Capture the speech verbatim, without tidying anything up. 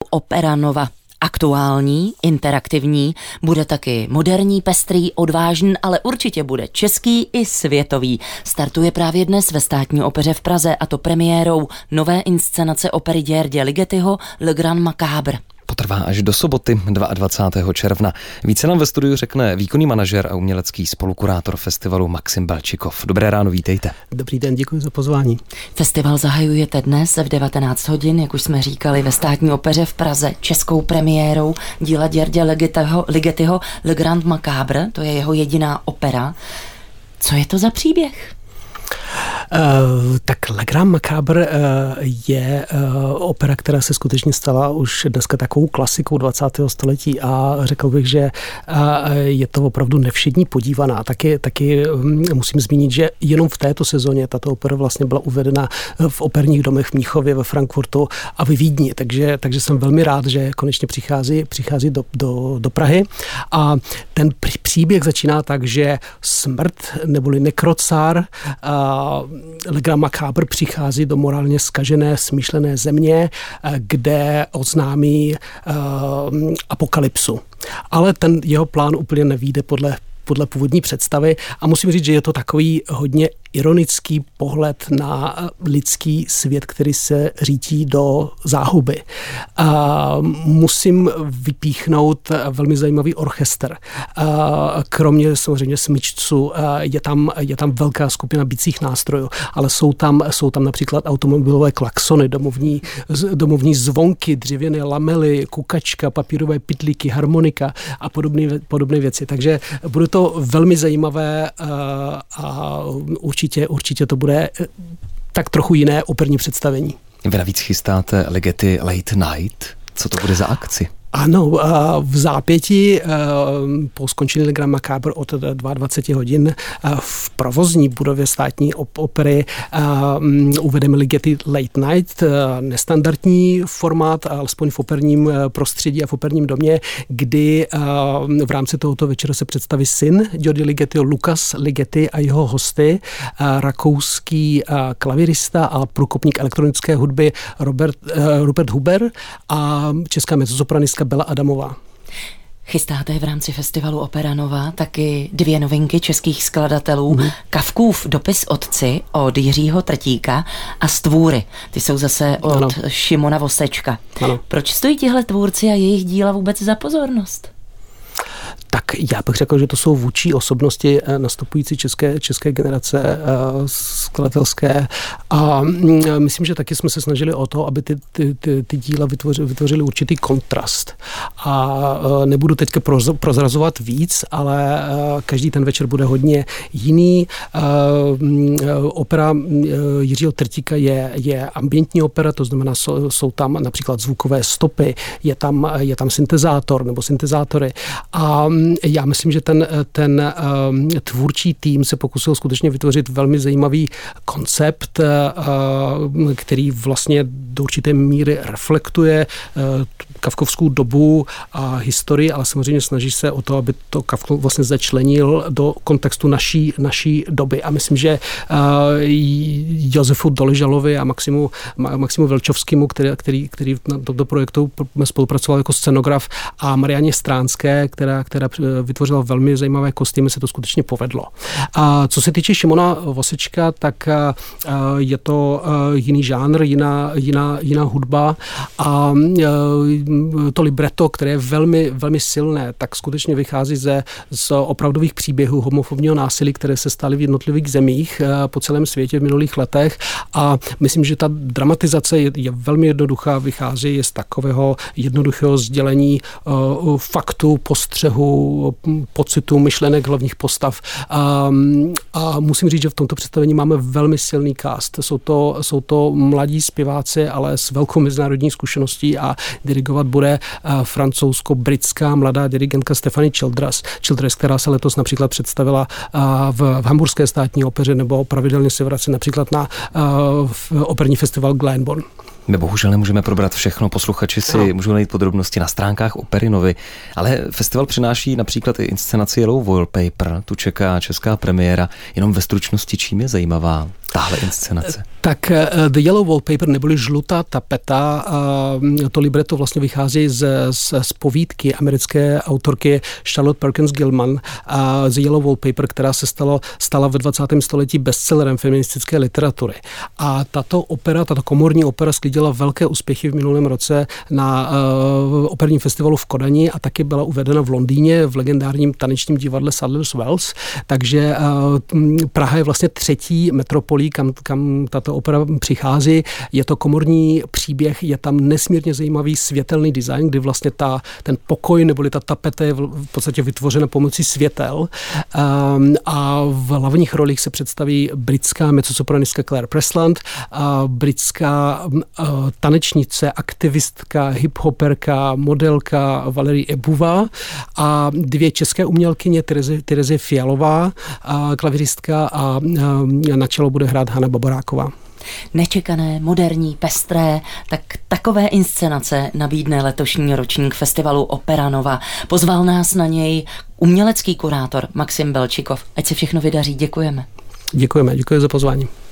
Opera Nova. Aktuální, interaktivní, bude taky moderní, pestrý, odvážný, ale určitě bude český i světový. Startuje právě dnes ve Státní opeře v Praze, a to premiérou nové inscenace opery Györgye Ligetyho Le Grand Macabre. Potrvá až do soboty dvacátého druhého června. Více nám ve studiu řekne výkonný manažer a umělecký spolukurátor festivalu Maxim Balčikov. Dobré ráno, vítejte. Dobrý den, děkuji za pozvání. Festival zahajujete dnes v devatenáct hodin, jak už jsme říkali, ve Státní opeře v Praze českou premiérou díla Györgye Ligetyho, Ligetyho Le Grand Macabre, to je jeho jediná opera. Co je to za příběh? Uh, tak Le Grand Macabre uh, je uh, opera, která se skutečně stala už dneska takovou klasikou dvacátého století a řekl bych, že uh, je to opravdu nevšední podívaná. Taky, taky um, musím zmínit, že jenom v této sezóně tato opera vlastně byla uvedena v operních domech v Mnichově, ve Frankfurtu a ve Vídni, takže, takže jsem velmi rád, že konečně přichází, přichází do, do, do Prahy. A ten příběh začíná tak, že smrt neboli nekrocár uh, Le Grand Macabre přichází do morálně zkažené, smýšlené země, kde oznámí uh, apokalypsu. Ale ten jeho plán úplně nevyjde podle podle původní představy a musím říct, že je to takový hodně ironický pohled na lidský svět, který se řítí do záhuby. A musím vypíchnout velmi zajímavý orchestr. A kromě samozřejmě smyčců je tam, je tam velká skupina bicích nástrojů, ale jsou tam, jsou tam například automobilové klaxony, domovní, domovní zvonky, dřevěné lamely, kukačka, papírové pytlíky, harmonika a podobné, podobné věci. Takže bude to velmi zajímavé a určitě, určitě to bude tak trochu jiné operní představení. Vy navíc chystáte Ligeti Late Night. Co to bude za akci? Ano, v zápěti po skončení Le Grand Macabre od dvacet dva hodin v provozní budově Státní opery uvedeme Ligeti Late Night, nestandardní formát, alespoň v operním prostředí a v operním domě, kdy v rámci tohoto večera se představí syn Györgye Ligetyho, Lukas Ligeti, a jeho hosty, rakouský klavirista a průkopník elektronické hudby Robert, Rupert Huber a česká mezzosopranistka Bela Adamová. Chystáte v rámci festivalu Opera Nova taky dvě novinky českých skladatelů. Mm. Kafkův Dopis otci od Jiřího Trtíka a Stvůry. Ty jsou zase od ano. Šimona Vosečka. Ano. Proč stojí tihle tvůrci a jejich díla vůbec za pozornost? Tak já bych řekl, že to jsou vůdčí osobnosti nastupující české, české generace skladatelské a myslím, že taky jsme se snažili o to, aby ty, ty, ty, ty díla vytvořili, vytvořili určitý kontrast. A nebudu teďka prozrazovat víc, ale každý ten večer bude hodně jiný. Opera Jiřího Trtíka je, je ambientní opera, to znamená, jsou, jsou tam například zvukové stopy, je tam, je tam syntezátor nebo syntezátory a já myslím, že ten, ten uh, tvůrčí tým se pokusil skutečně vytvořit velmi zajímavý koncept, uh, který vlastně do určité míry reflektuje uh, kafkovskou dobu a historii, ale samozřejmě snaží se o to, aby to Kafkov vlastně začlenil do kontextu naší, naší doby. A myslím, že uh, Josefu Doležalovi a Maximu, Maximu Velčovskému, který, který, který na tomto projektu spolupracoval jako scenograf, a Marianě Stránské, která, která vytvořila velmi zajímavé kostýmy, se to skutečně povedlo. A co se týče Šimona Vosečka, tak je to jiný žánr, jiná, jiná, jiná hudba a to libretto, které je velmi, velmi silné, tak skutečně vychází ze, z opravdových příběhů homofobního násilí, které se staly v jednotlivých zemích po celém světě v minulých letech, a myslím, že ta dramatizace je, je velmi jednoduchá, vychází z takového jednoduchého sdělení uh, faktu, postřehu, pocitu, myšlenek hlavních postav. A, a musím říct, že v tomto představení máme velmi silný cast. Jsou to, jsou to mladí zpěváci, ale s velkou mezinárodní zkušeností, a dirigovat bude francouzsko-britská mladá dirigentka Stephanie Childress, Childress, která se letos například představila v, v Hamburské státní opeře, nebo pravidelně se vrací například na v operní festival Glyndebourne. My bohužel nemůžeme probrat všechno, posluchači si no. můžou najít podrobnosti na stránkách Opery Novy, ale festival přináší například i inscenaci Yellow Wallpaper, tu čeká česká premiéra. Jenom ve stručnosti, čím je zajímavá tahle inscenace? Tak The Yellow Wallpaper neboli žlutá tapeta, to libreto vlastně vychází z, z, z povídky americké autorky Charlotte Perkins Gilman, The Yellow Wallpaper, která se stalo, stala ve dvacátém století bestsellerem feministické literatury. A tato opera, tato komorní opera sklidila velké úspěchy v minulém roce na uh, operním festivalu v Kodani a taky byla uvedena v Londýně v legendárním tanečním divadle Sadler's Wells. Takže uh, Praha je vlastně třetí metropolí, kam, kam tato opera přichází. Je to komorní příběh, je tam nesmírně zajímavý světelný design, kdy vlastně ta, ten pokoj neboli ta tapeta je v podstatě vytvořena pomocí světel. Um, a v hlavních rolích se představí britská mezzosopranistka Claire Presland, a britská uh, tanečnice, aktivistka, hiphoperka, modelka Valerie Ebuvá a dvě české umělkyně Terezie Fialová, a klaviristka a uh, na čelo bude hrát Hana Baboráková. Nečekané, moderní, pestré, tak takové inscenace nabídne letošní ročník festivalu Opera Nova. Pozval nás na něj umělecký kurátor Maxim Belčikov. Ať se všechno vydaří, děkujeme. Děkujeme, děkuji za pozvání.